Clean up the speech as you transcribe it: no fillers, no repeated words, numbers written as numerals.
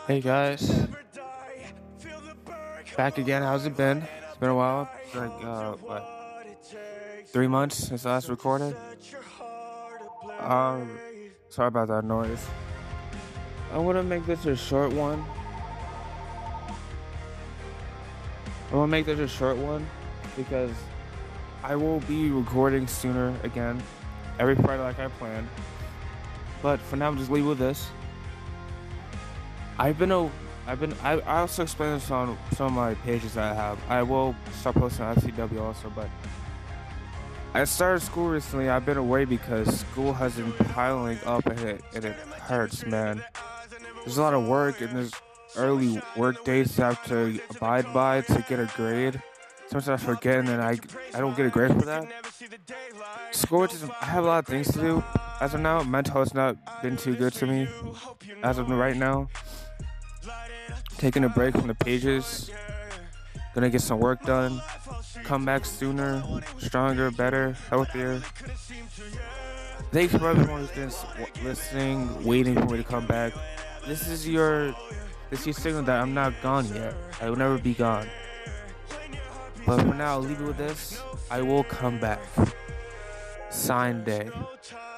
Hey guys, back again. How's it been? It's been a while. It's like what, 3 months since I last recorded. Um, Sorry about that noise. I want to make this a short one. I want to make this a short one because I will be recording sooner again, every Friday like I planned. But for now, I'm just leave with this. I've been a I also explained this on some of my pages that I have. I will start posting on FCW also, but I started school recently. I've been away because school has been piling up and it hurts, man. There's a lot of work and there's early work days to have to abide by to get a grade. Sometimes I forget and then I don't get a grade for that. School just I have a lot of things to do. As of now, mental has not been too good to me as of right now. Taking a break from the pages, gonna get some work done, come back sooner, stronger, better, healthier. Thanks for everyone who's been listening, waiting for me to come back. This is your signal that I'm not gone yet. I will never be gone. But for now, I'll leave you with this. I will come back. Sign day.